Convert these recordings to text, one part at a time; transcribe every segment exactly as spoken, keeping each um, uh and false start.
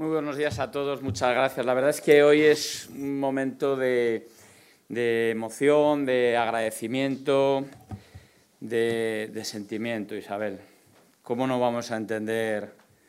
Muy buenos días a todos, muchas gracias. La verdad es que hoy es un momento de, de emoción, de agradecimiento, de, de sentimiento, Isabel. ¿Cómo no vamos a entender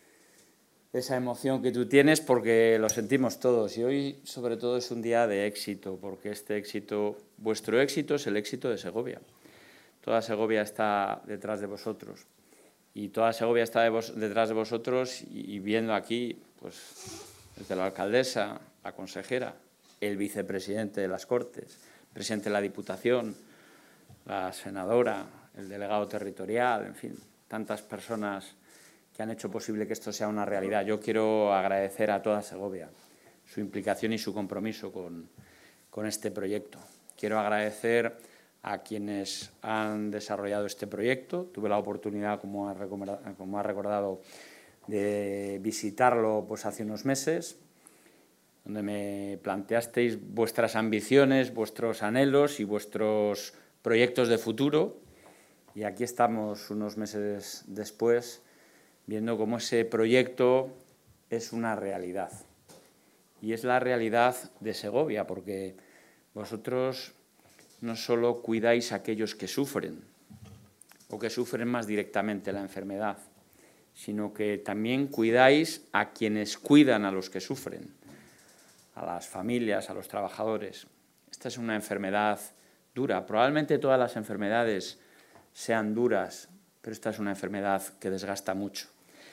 esa emoción que tú tienes? Porque lo sentimos todos y hoy sobre todo es un día de éxito, porque este éxito, vuestro éxito es el éxito de Segovia. Toda Segovia está detrás de vosotros. Y toda Segovia está de vos, detrás de vosotros y, y viendo aquí, pues, desde la alcaldesa, la consejera, el vicepresidente de las Cortes, el presidente de la Diputación, la senadora, el delegado territorial, en fin, tantas personas que han hecho posible que esto sea una realidad. Yo quiero agradecer a toda Segovia su implicación y su compromiso con, con este proyecto. Quiero agradecer a quienes han desarrollado este proyecto. Tuve la oportunidad, como ha recordado, como ha recordado de visitarlo pues, hace unos meses, donde me planteasteis vuestras ambiciones, vuestros anhelos y vuestros proyectos de futuro. Y aquí estamos unos meses después, viendo cómo ese proyecto es una realidad. Y es la realidad de Segovia, porque vosotros no solo cuidáis a aquellos que sufren o que sufren más directamente la enfermedad, sino que también cuidáis a quienes cuidan a los que sufren, a las familias, a los trabajadores. Esta es una enfermedad dura. Probablemente todas las enfermedades sean duras, pero esta es una enfermedad que desgasta mucho.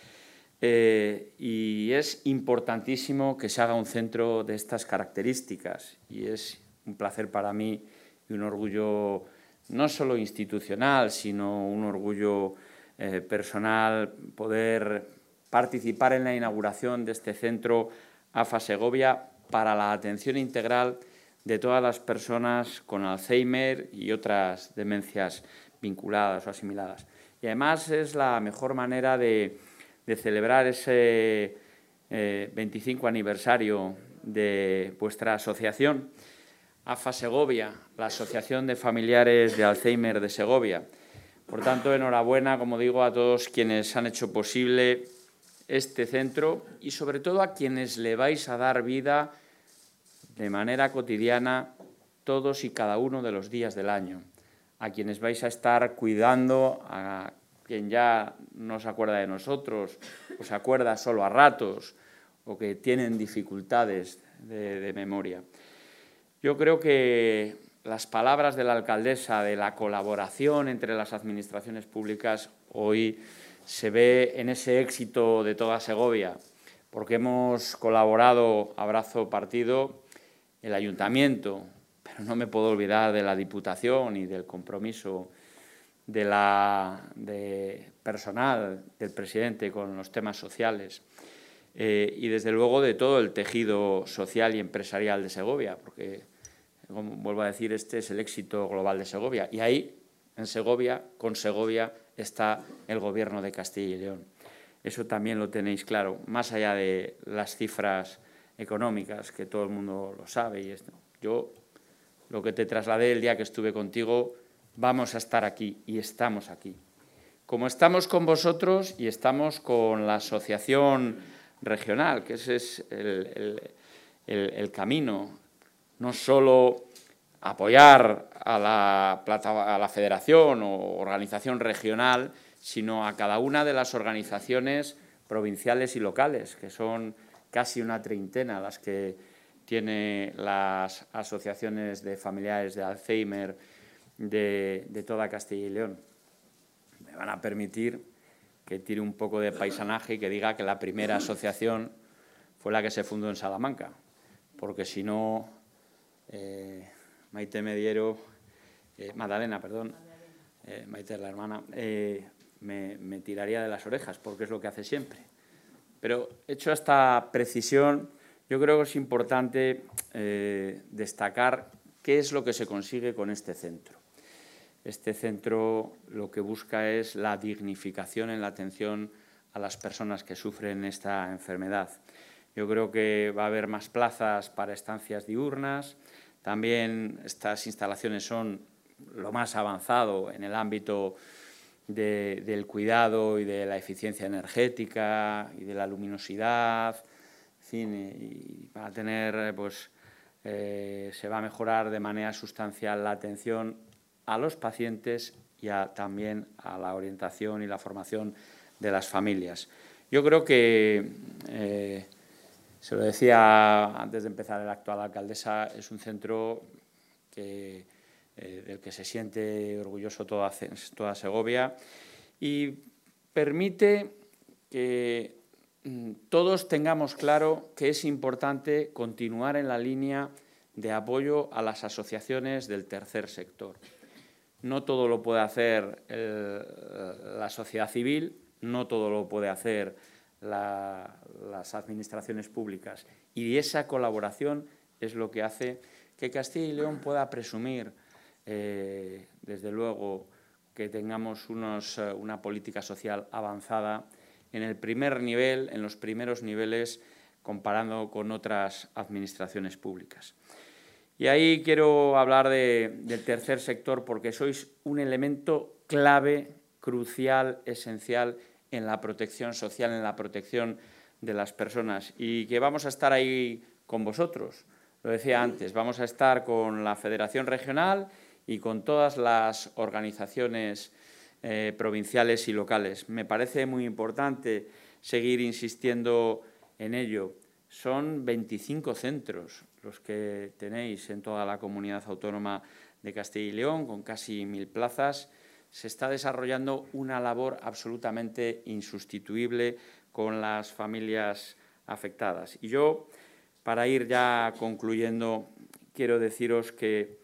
Eh, y es importantísimo que se haga un centro de estas características y es un placer para mí y un orgullo no solo institucional, sino un orgullo eh, personal poder participar en la inauguración de este centro A F A Segovia para la atención integral de todas las personas con Alzheimer y otras demencias vinculadas o asimiladas. Y además es la mejor manera de, de celebrar ese eh, veinticinco aniversario de vuestra asociación, A F A Segovia, la Asociación de Familiares de Alzheimer de Segovia. Por tanto, enhorabuena, como digo, a todos quienes han hecho posible este centro y sobre todo a quienes le vais a dar vida de manera cotidiana todos y cada uno de los días del año, a quienes vais a estar cuidando, a quien ya no se acuerda de nosotros o se acuerda solo a ratos o que tienen dificultades de, de memoria. Yo creo que las palabras de la alcaldesa de la colaboración entre las administraciones públicas hoy se ve en ese éxito de toda Segovia, porque hemos colaborado a brazo partido el ayuntamiento, pero no me puedo olvidar de la Diputación y del compromiso de la, de personal del presidente con los temas sociales. Eh, y, desde luego, de todo el tejido social y empresarial de Segovia, porque, como vuelvo a decir, este es el éxito global de Segovia. Y ahí, en Segovia, con Segovia, está el Gobierno de Castilla y León. Eso también lo tenéis claro, más allá de las cifras económicas, que todo el mundo lo sabe. Y esto. Yo, lo que te trasladé el día que estuve contigo, vamos a estar aquí y estamos aquí. Como estamos con vosotros y estamos con la asociación regional, que ese es el, el, el, el camino, no solo apoyar a la, plata, a la federación o organización regional, sino a cada una de las organizaciones provinciales y locales, que son casi una treintena las que tiene las asociaciones de familiares de Alzheimer de, de toda Castilla y León. Me van a permitir que tire un poco de paisanaje y que diga que la primera asociación fue la que se fundó en Salamanca, porque si no, eh, Maite Mediero, eh, Magdalena, perdón, eh, Maite es la hermana, eh, me, me tiraría de las orejas, porque es lo que hace siempre. Pero hecho esta precisión, yo creo que es importante eh, destacar qué es lo que se consigue con este centro. Este centro lo que busca es la dignificación en la atención a las personas que sufren esta enfermedad. Yo creo que va a haber más plazas para estancias diurnas. También estas instalaciones son lo más avanzado en el ámbito de, del cuidado y de la eficiencia energética y de la luminosidad, cine y va a tener, pues, eh, se va a mejorar de manera sustancial la atención a los pacientes y a, también a la orientación y la formación de las familias. Yo creo que, eh, se lo decía antes de empezar, la actual alcaldesa, es un centro que, eh, del que se siente orgulloso toda, toda Segovia y permite que todos tengamos claro que es importante continuar en la línea de apoyo a las asociaciones del tercer sector. No todo lo puede hacer el, la sociedad civil, no todo lo puede hacer la, las administraciones públicas. Y esa colaboración es lo que hace que Castilla y León pueda presumir, eh, desde luego, que tengamos unos, una política social avanzada en el primer nivel, en los primeros niveles, comparando con otras administraciones públicas. Y ahí quiero hablar de, del tercer sector porque sois un elemento clave, crucial, esencial en la protección social, en la protección de las personas y que vamos a estar ahí con vosotros. Lo decía antes, vamos a estar con la Federación Regional y con todas las organizaciones eh, provinciales y locales. Me parece muy importante seguir insistiendo en ello. Son veinticinco centros los que tenéis en toda la comunidad autónoma de Castilla y León, con casi mil plazas. Se está desarrollando una labor absolutamente insustituible con las familias afectadas. Y yo, para ir ya concluyendo, quiero deciros que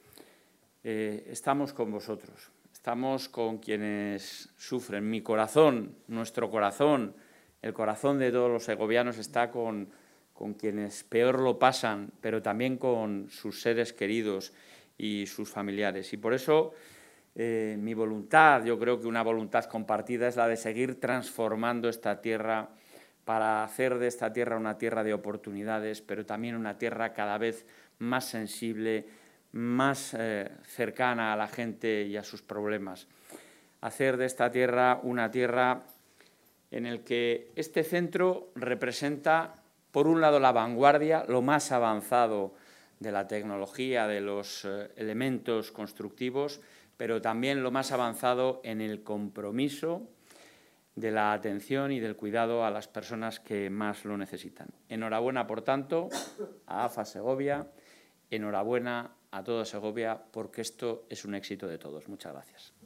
eh, estamos con vosotros, estamos con quienes sufren. Mi corazón, nuestro corazón, el corazón de todos los segovianos está con con quienes peor lo pasan, pero también con sus seres queridos y sus familiares. Y por eso eh, mi voluntad, yo creo que una voluntad compartida, es la de seguir transformando esta tierra para hacer de esta tierra una tierra de oportunidades, pero también una tierra cada vez más sensible, más eh, cercana a la gente y a sus problemas. Hacer de esta tierra una tierra en la que este centro representa, por un lado, la vanguardia, lo más avanzado de la tecnología, de los eh, elementos constructivos, pero también lo más avanzado en el compromiso de la atención y del cuidado a las personas que más lo necesitan. Enhorabuena, por tanto, a AFA Segovia, enhorabuena a toda Segovia, porque esto es un éxito de todos. Muchas gracias.